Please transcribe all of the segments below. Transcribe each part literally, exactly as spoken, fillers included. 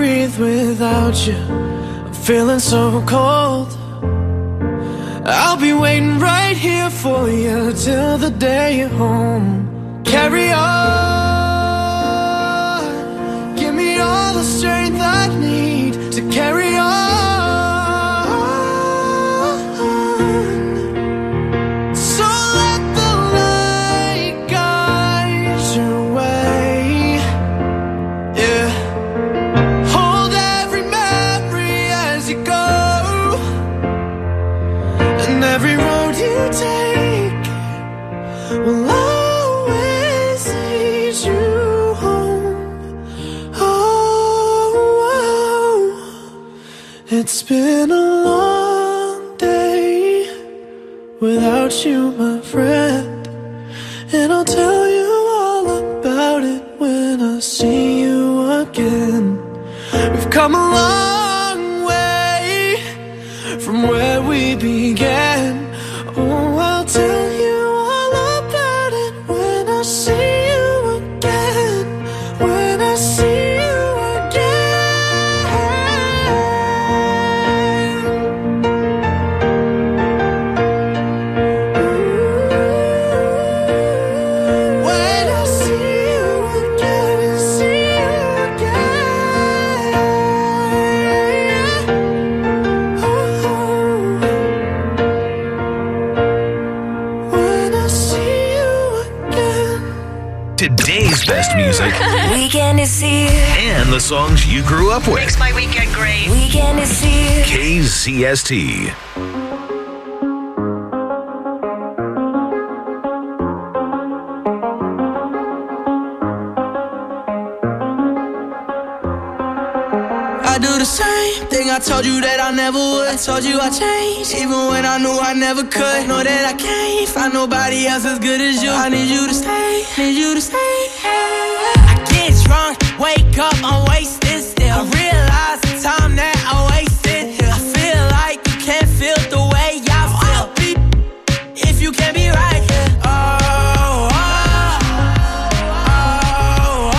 breathe without you. I'm feeling so cold. I'll be waiting right here for you till the day you're home. Carry on. Give me all the strength I need to carry on. So let the light guide your way. Yeah. Hold every memory as you go. And every road you take will always lead you home. Oh, oh. It's been a long day without you, my friend. And I'll tell you all about it when I see you again. We've come a long way from where we began. Oh, I'll tell you all about it when I see you again. When I see you again. When I see you again, see you again. When I see you again. Today's best music Weekend is here. and the songs you grew up with. Makes my weekend great. Weekend is here. K Z S T. I do the same thing I told you that I never would. I told you I changed, even when I knew I never could. Know that I can't find nobody else as good as you. I need you to stay, need you to stay. I get drunk, wake up, I'm wasted still. I realize the time that I wasted here. I feel like you can't feel the way I feel. I'll be if you can't be right here. Oh, oh, oh, oh,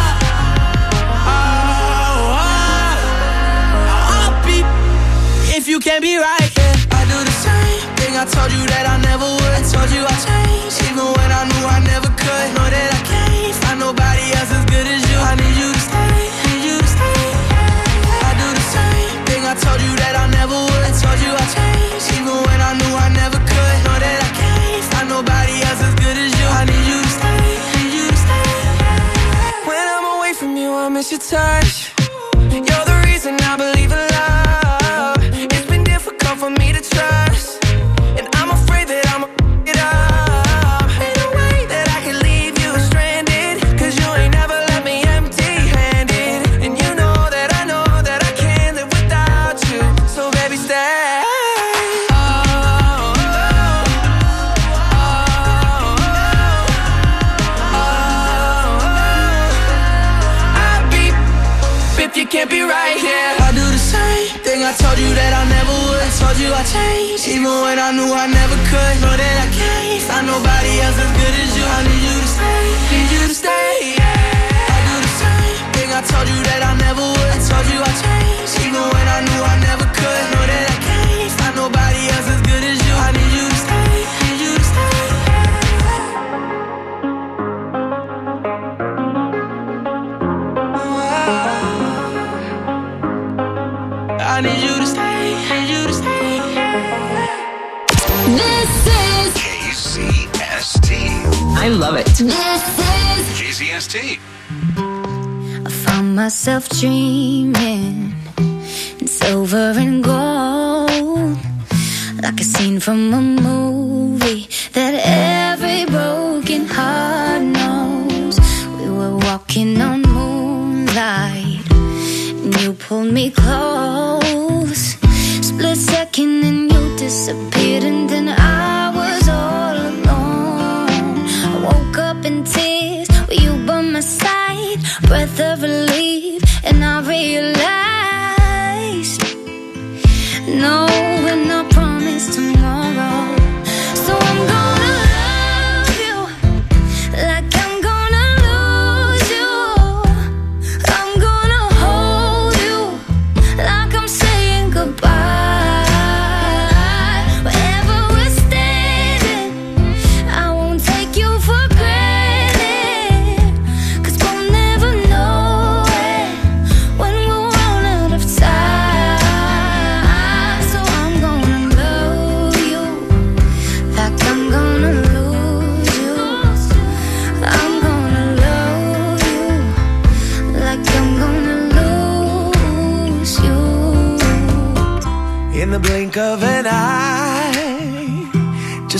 oh, oh. I'll be if you can't be right here. I do the same thing I told you that I never would. I told you I changed, even when I knew I never could. Know that I can't find nobody else as good as you. I need you to stay, need you to stay. I do the same thing I told you that I never would. I told you I changed, even when I knew I never could. Know that I can't find nobody else as good as you. I need you to stay, need you to stay. When I'm away from you, I miss your touch. You're the reason I believe in love. It's been difficult for me to trust, and I'm afraid that I'm a it up. Ain't no way that I can leave you stranded, cause you ain't never left me empty-handed. And you know that I know that I can't live without you. So baby, stay. Oh, oh, oh, oh, oh. I'll be if you can't be right here. I do the same thing I told you that I never would. I told you I changed, even when I knew I never could. Know that I can't find nobody else as good as you. I need you to stay, need you to stay. I do the same thing I told you that I never would. I told you I changed, even when I knew I never could. Know that I can't find nobody else as good as you. I need you to stay, need you to stay. I need you to stay, need you to stay. This is K Z S T. I love it. This is K Z S T. I found myself dreaming in silver and gold, like a scene from a movie that every broken heart knows. We were walking on moonlight, and you pulled me close. Split second and you disappeared, and then I was all alone. I woke up in tears with you by my side, breath of relief, and I realized no, we're not promised tomorrow. So I'm gonna love you like I'm gonna lose you. I'm gonna hold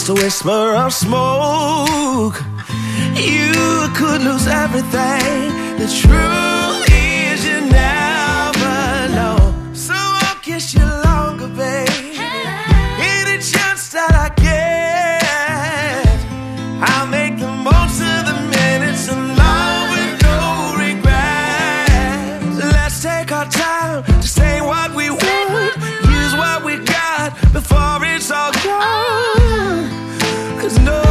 a whisper of smoke. You could lose everything. The truth is you never know. So I'll kiss you longer, babe. Any chance that I get, I'll make the most of the minutes alone with no regrets. Let's take our time to say what we want, use what we got before it's all gone. Cause no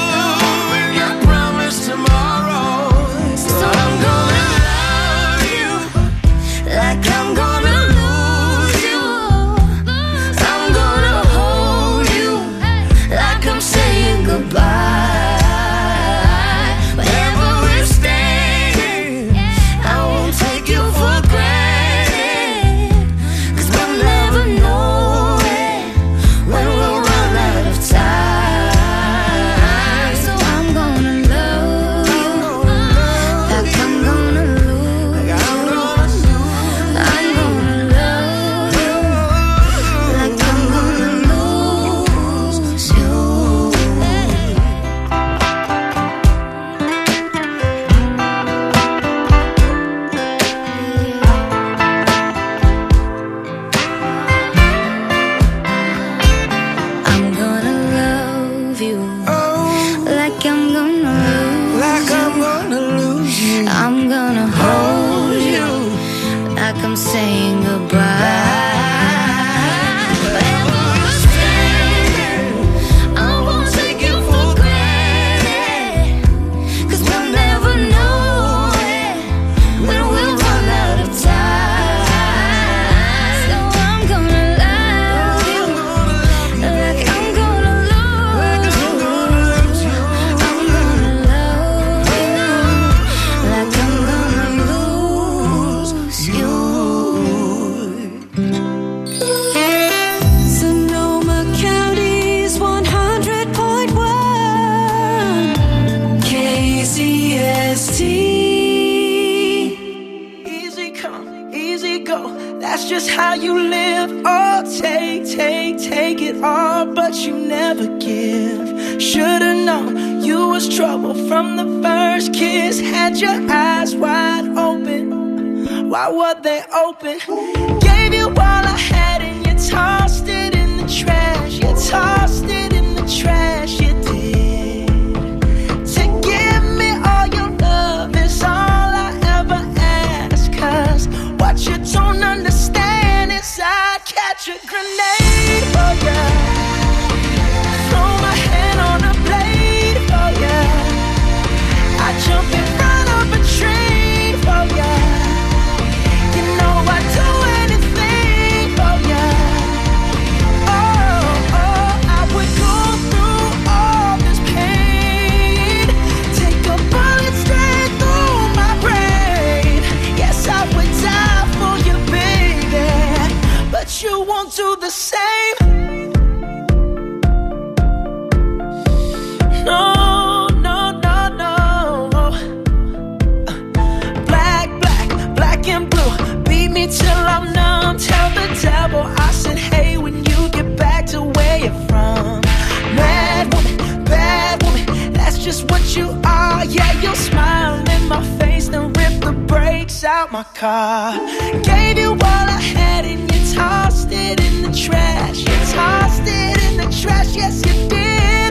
out my car. Gave you all I had and you tossed it in the trash. You tossed it in the trash, yes you did.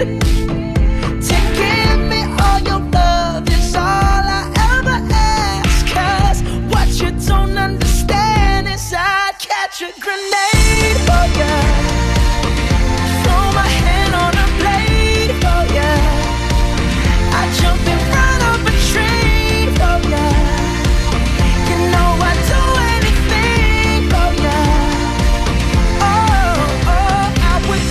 To give me all your love is all I ever ask. Cause what you don't understand is I'd catch a grenade for ya. Throw my hand on a blade for ya. I jump in front of a train for ya. I would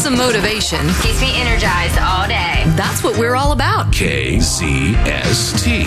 some motivation. Keeps me energized all day. That's what we're all about. K Z S T.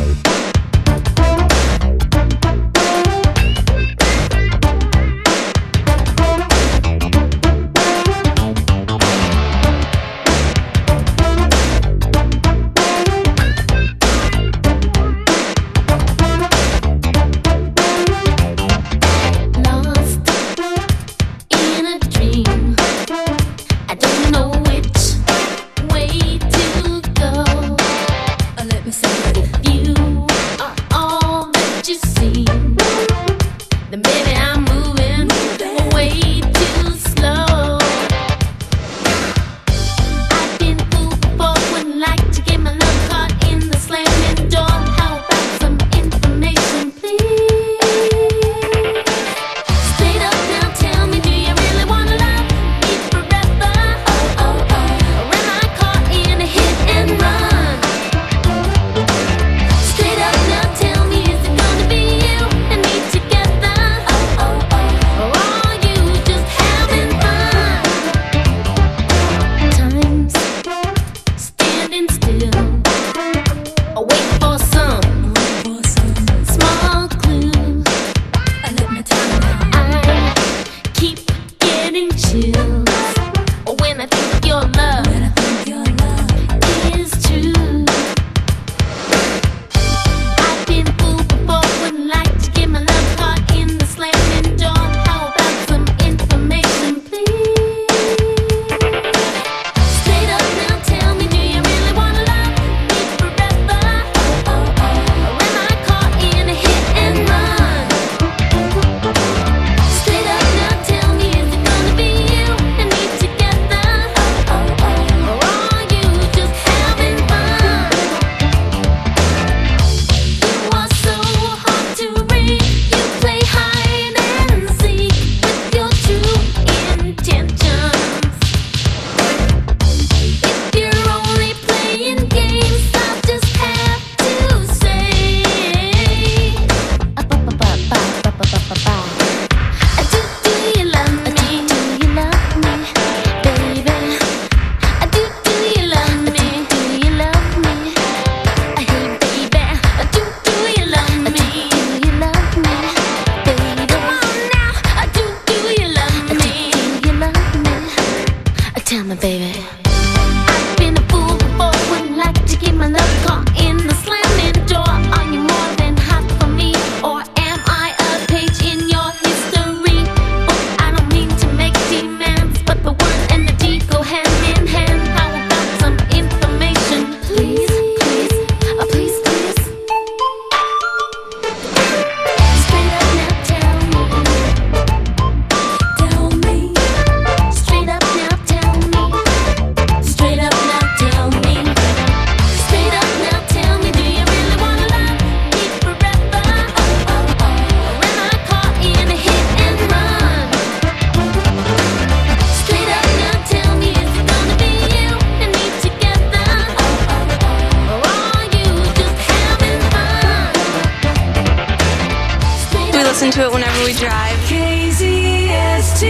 To it whenever we drive. K Z S T.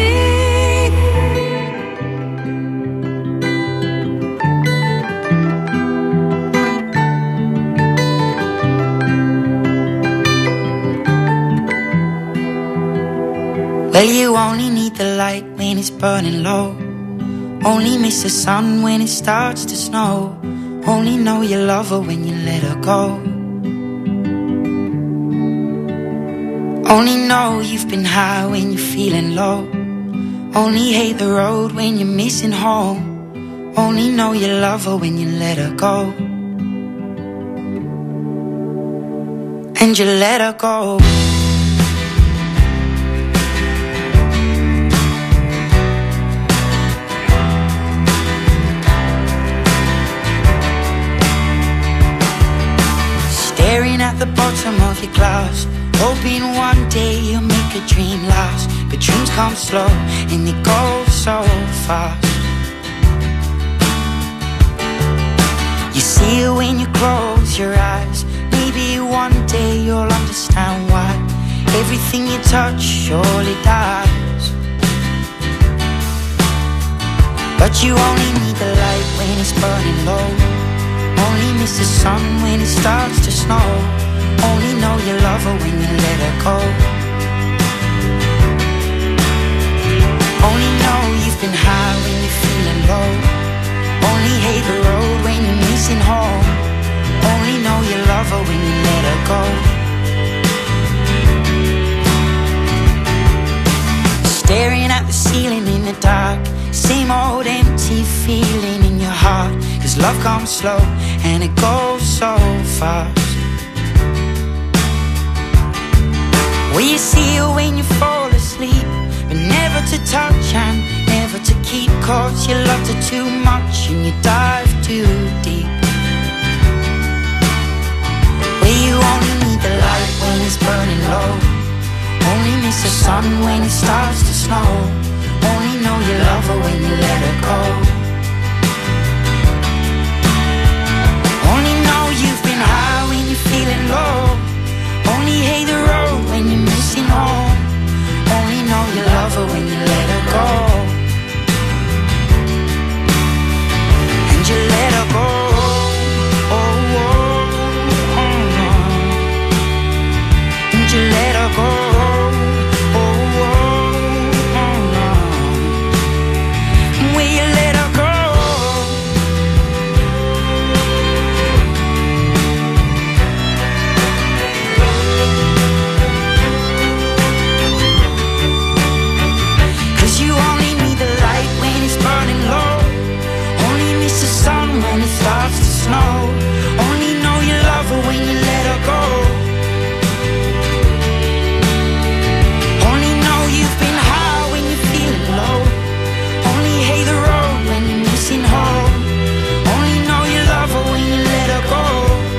Well, you only need the light when it's burning low. Only miss the sun when it starts to snow. Only know you love her when you let her go. Only know you've been high when you're feeling low. Only hate the road when you're missing home. Only know you love her when you let her go. And you let her go. Staring at the bottom of your glass, hoping one day you'll make a dream last. But dreams come slow and they go so fast. You see it when you close your eyes. Maybe one day you'll understand why everything you touch surely dies. But you only need the light when it's burning low. Only miss the sun when it starts to snow. Only know you love her when you let her go. Only know you've been high when you're feeling low. Only hate the road when you're missing home. Only know you love her when you let her go. Staring at the ceiling in the dark, same old empty feeling in your heart. Cause love comes slow and it goes so fast. Will you see her when you fall asleep, but never to touch and never to keep? Cause you loved her too much and you dive too deep. Will you only need the light when it's burning low? Only miss the sun when it starts to snow. Only know you love her when you let her go. Only know you've been high when you're feeling low. Only hate the road when you're missing home. Only know you love her when you let her go. And you let her go. Oh, oh, oh, oh. And you let her go. When it starts to snow, only know you love her when you let her go. Only know you've been high when you're feeling low. Only hate the road when you're missing home. Only know you love her when you let her go.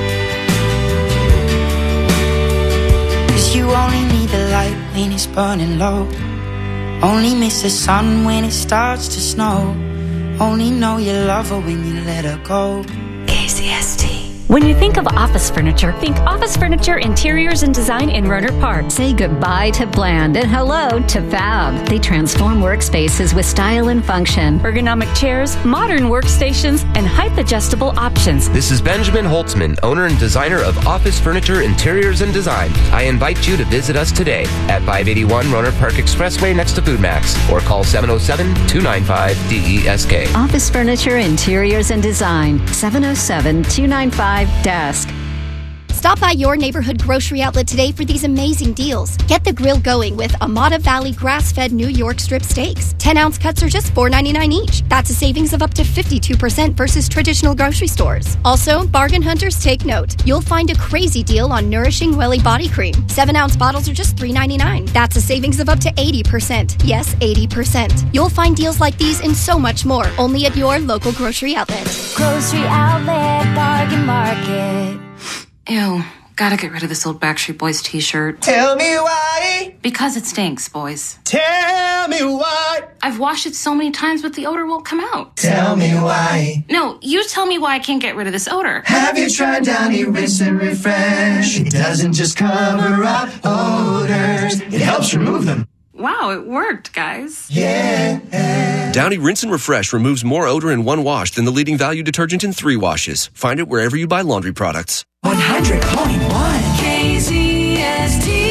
Cause you only need the light when it's burning low. Only miss the sun when it starts to snow. Only know you love her when you let her go. A Z S T. When you think of office furniture, think Office Furniture Interiors and Design in Rohnert Park. Say goodbye to bland and hello to fab. They transform workspaces with style and function. Ergonomic chairs, modern workstations, and height-adjustable options. This is Benjamin Holtzman, owner and designer of Office Furniture Interiors and Design. I invite you to visit us today at five eighty-one Rohnert Park Expressway next to Foodmax, or call seven oh seven, two nine five, D E S K. Office Furniture Interiors and Design, seven oh seven, two nine five, desk. Stop by your neighborhood grocery outlet today for these amazing deals. Get the grill going with Amata Valley grass-fed New York strip steaks. ten ounce cuts are just four ninety-nine each. That's a savings of up to fifty-two percent versus traditional grocery stores. Also, bargain hunters, take note. You'll find a crazy deal on Nourishing Welly Body Cream. seven ounce bottles are just three ninety-nine. That's a savings of up to eighty percent. Yes, eighty percent. You'll find deals like these and so much more only at your local grocery outlet. Grocery Outlet Bargain Market. Ew, gotta get rid of this old Backstreet Boys t-shirt. Tell me why. Because it stinks, boys. Tell me why. I've washed it so many times, but the odor won't come out. Tell me why. No, you tell me why I can't get rid of this odor. Have you tried Downy Rinse and Refresh? It doesn't just cover up odors, it helps remove them. Wow, it worked, guys. Yeah. Downy Rinse and Refresh removes more odor in one wash than the leading value detergent in three washes. Find it wherever you buy laundry products. one hundred point one K Z S T.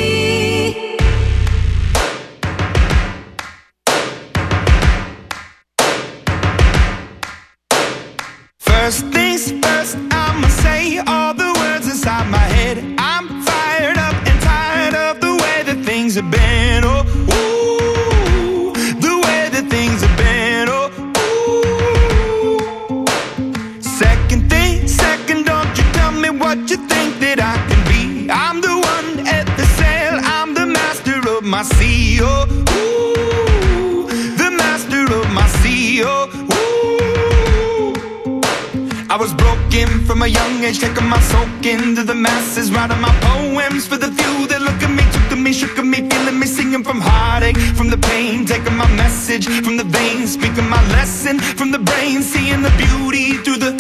First things first, I'ma say all the words inside my head. I'm fired up and tired of the way that things have been. Oh, ooh, the way that things have been. Oh, ooh. Second thing, second, don't you tell me what you think that I can be. I'm the one at the sail, I'm the master of my sea. Oh, ooh, the master of my sea. Oh, ooh. I was broken from a young age, taking my soak into the masses, writing my poems for the few that look at me, took to me, shook at me, feeling me, singing from heartache, from the pain, taking my message from the veins, speaking my lesson from the brain, seeing the beauty through the...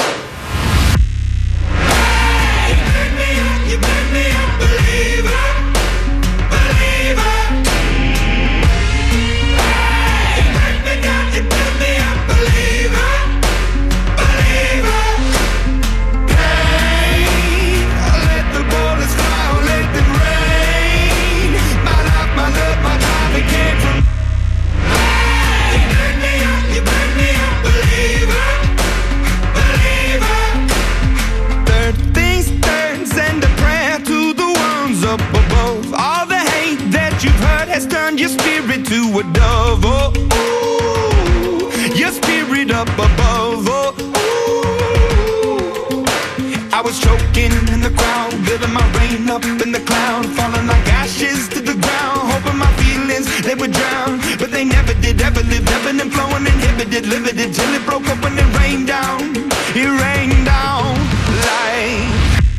Hey, you make me up, you make me a believer, believer. Hey, you make me down, you make me a believer. your spirit to a dove, oh, ooh, your spirit up above, oh, ooh. I was choking in the crowd, building my rain up in the cloud, falling like ashes to the ground, hoping my feelings, they would drown, but they never did, ever lived, ebbing and flowing, inhibited, limited, till it broke up when it rained down, it rained down like.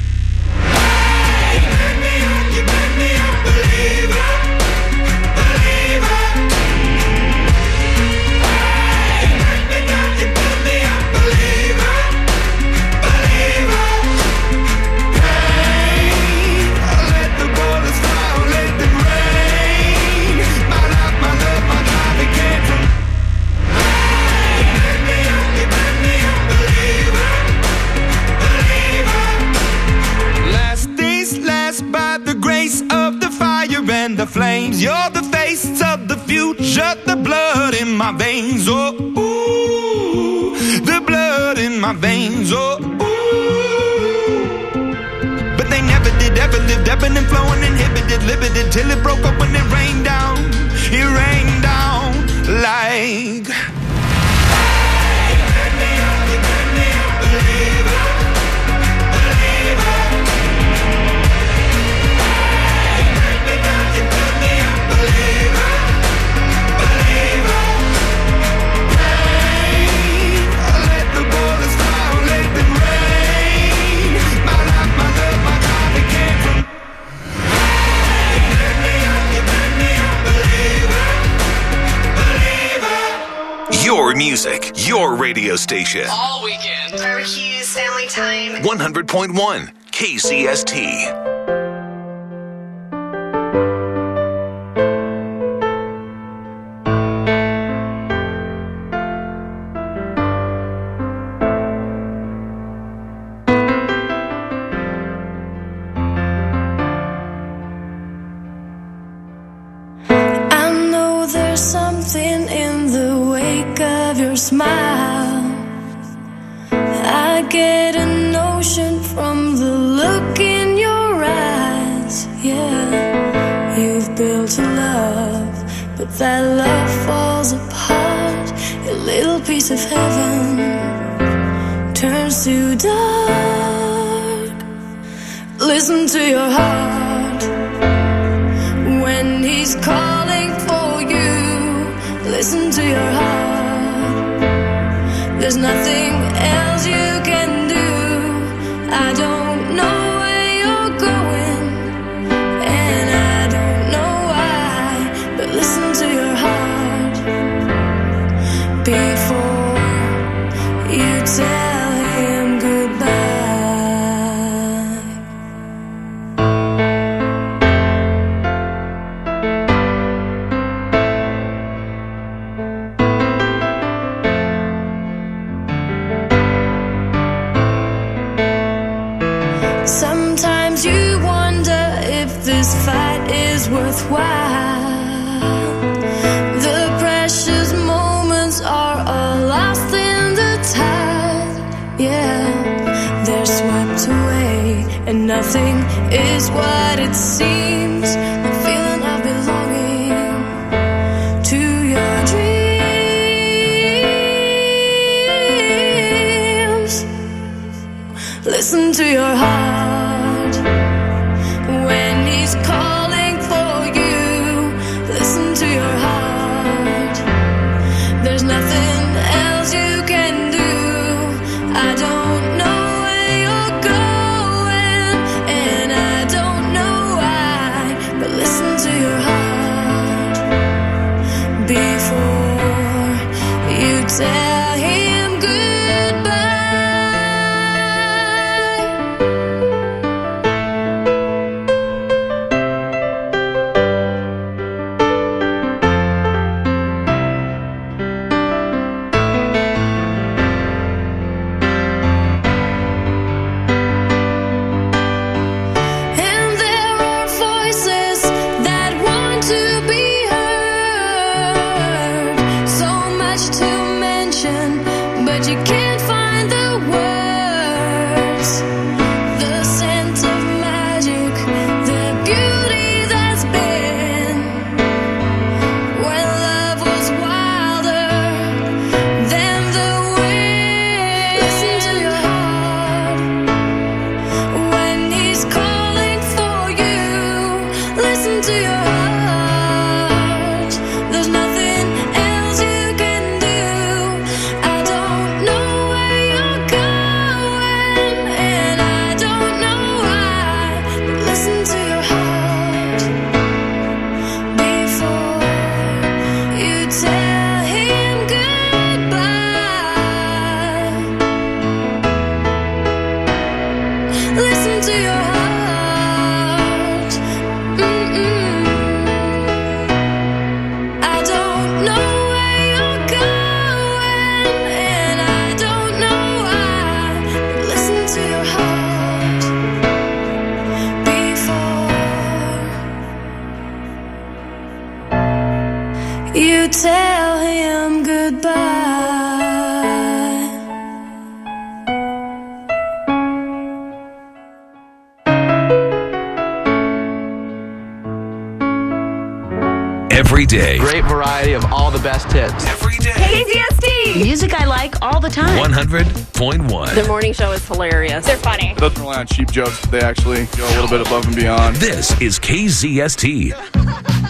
And the flames, you're the face of the future, the blood in my veins, oh, ooh, the blood in my veins, oh, ooh. But they never did, ever lived, ebbing and flowing, inhibited, limited, till it broke up when it rained down, it rained down like. Hey, burn me up, you burn me up, believer, believer. Your music, your radio station. All weekend. Barbecues, family time. one hundred point one K C S T. Smile. I get a notion from the look in your eyes. Yeah, you've built a love, but that love falls apart. A little piece of heaven turns to dark. Listen to your heart when he's calling for you. Listen to your heart. There's nothing else you can do. I don't know where you're going, and I don't know why, but listen to your heart before you tell him goodbye. Sometimes you wonder if this fight is worthwhile. The precious moments are all lost in the tide. Yeah, they're swept away, and nothing is what it seems. The feeling of belonging to your dreams. Listen to your heart when he's calling for you. Listen to your heart. There's nothing else you can do. I don't know where you're going, and I don't know why, but listen to your heart before you tell him goodbye. every day. Great variety of all the best hits. Every day. K Z S T. Music I like all the time. one hundred point one. The morning show is hilarious. They're funny. It doesn't rely on cheap jokes. They actually go a little bit above and beyond. This is K Z S T.